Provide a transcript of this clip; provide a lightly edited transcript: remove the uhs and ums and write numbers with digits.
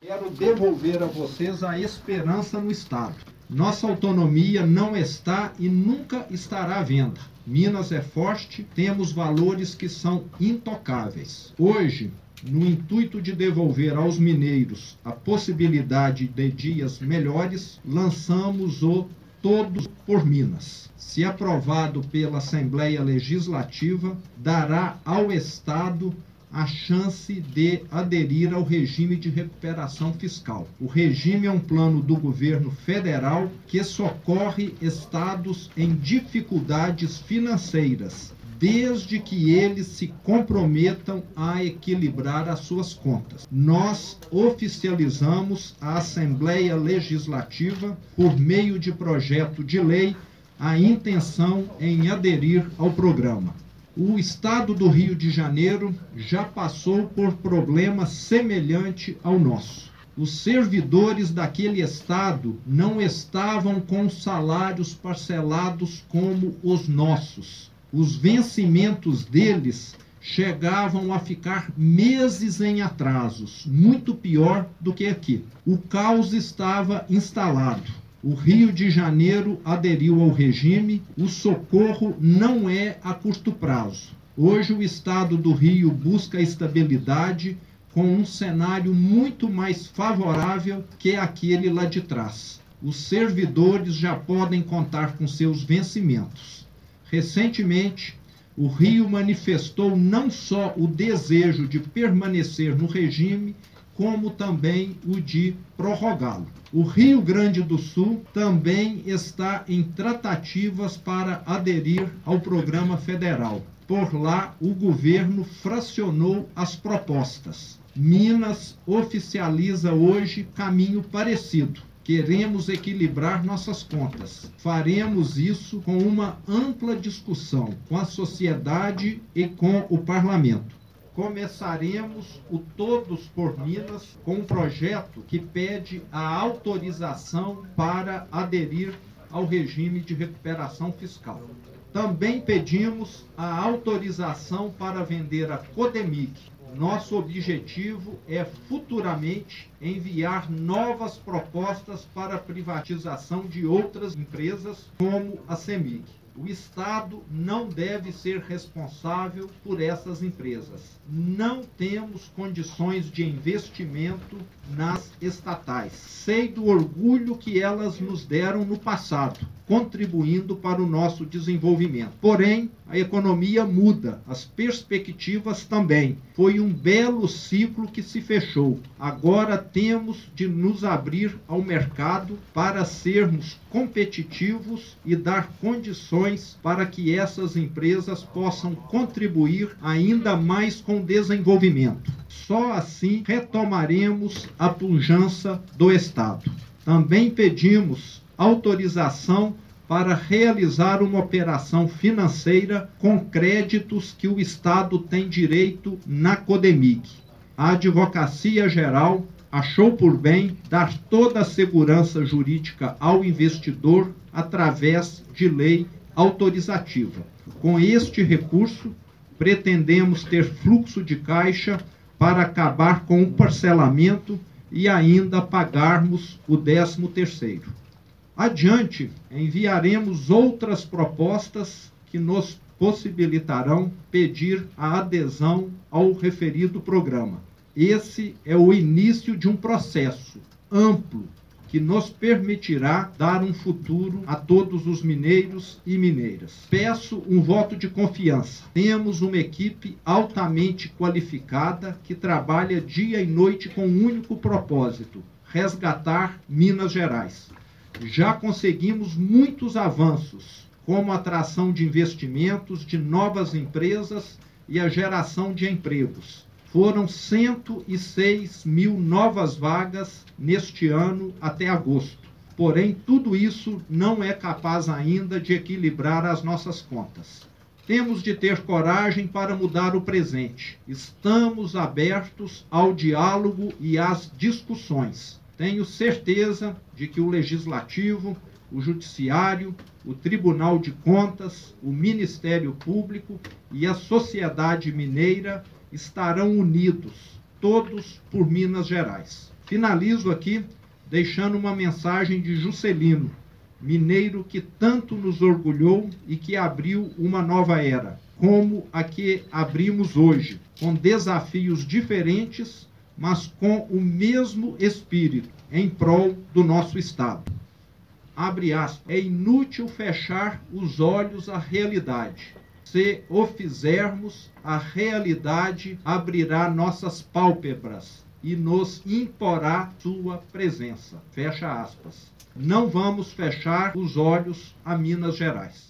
Quero devolver a vocês a esperança no Estado. Nossa autonomia não está e nunca estará à venda. Minas é forte, temos valores que são intocáveis. Hoje, no intuito de devolver aos mineiros a possibilidade de dias melhores, lançamos o Todos por Minas. Se aprovado pela Assembleia Legislativa, dará ao Estado a chance de aderir ao regime de recuperação fiscal. O regime é um plano do governo federal que socorre estados em dificuldades financeiras, desde que eles se comprometam a equilibrar as suas contas. Nós oficializamos a Assembleia Legislativa, por meio de projeto de lei, a intenção em aderir ao programa. O estado do Rio de Janeiro já passou por problema semelhante ao nosso. Os servidores daquele estado não estavam com salários parcelados como os nossos. Os vencimentos deles chegavam a ficar meses em atrasos, muito pior do que aqui. O caos estava instalado. O Rio de Janeiro aderiu ao regime, o socorro não é a curto prazo. Hoje o estado do Rio busca a estabilidade com um cenário muito mais favorável que aquele lá de trás. Os servidores já podem contar com seus vencimentos. Recentemente, o Rio manifestou não só o desejo de permanecer no regime, como também o de prorrogá-lo. O Rio Grande do Sul também está em tratativas para aderir ao programa federal. Por lá, o governo fracionou as propostas. Minas oficializa hoje caminho parecido. Queremos equilibrar nossas contas. Faremos isso com uma ampla discussão com a sociedade e com o parlamento. Começaremos o Todos por Minas com um projeto que pede a autorização para aderir ao regime de recuperação fiscal. Também pedimos a autorização para vender a Codemig. Nosso objetivo é futuramente enviar novas propostas para a privatização de outras empresas, como a CEMIG. O Estado não deve ser responsável por essas empresas. Não temos condições de investimento nas estatais. Sei do orgulho que elas nos deram no passado, contribuindo para o nosso desenvolvimento. Porém, a economia muda, as perspectivas também. Foi um belo ciclo que se fechou. Agora temos de nos abrir ao mercado para sermos competitivos e dar condições para que essas empresas possam contribuir ainda mais com o desenvolvimento. Só assim retomaremos a pujança do Estado. Também pedimos autorização para realizar uma operação financeira com créditos que o Estado tem direito na Codemig. A Advocacia Geral achou por bem dar toda a segurança jurídica ao investidor através de lei autorizativa. Com este recurso, pretendemos ter fluxo de caixa para acabar com o parcelamento e ainda pagarmos o 13º. Adiante, enviaremos outras propostas que nos possibilitarão pedir a adesão ao referido programa. Esse é o início de um processo amplo que nos permitirá dar um futuro a todos os mineiros e mineiras. Peço um voto de confiança. Temos uma equipe altamente qualificada que trabalha dia e noite com um único propósito: resgatar Minas Gerais. Já conseguimos muitos avanços, como a atração de investimentos, de novas empresas e a geração de empregos. Foram 106 mil novas vagas neste ano até agosto. Porém, tudo isso não é capaz ainda de equilibrar as nossas contas. Temos de ter coragem para mudar o presente. Estamos abertos ao diálogo e às discussões. Tenho certeza de que o Legislativo, o Judiciário, o Tribunal de Contas, o Ministério Público e a sociedade mineira estarão unidos, todos por Minas Gerais. Finalizo aqui deixando uma mensagem de Juscelino, mineiro que tanto nos orgulhou e que abriu uma nova era, como a que abrimos hoje, com desafios diferentes, mas com o mesmo espírito, em prol do nosso Estado. Abre aspas, é inútil fechar os olhos à realidade. Se o fizermos, a realidade abrirá nossas pálpebras e nos imporá sua presença. Fecha aspas. Não vamos fechar os olhos a Minas Gerais.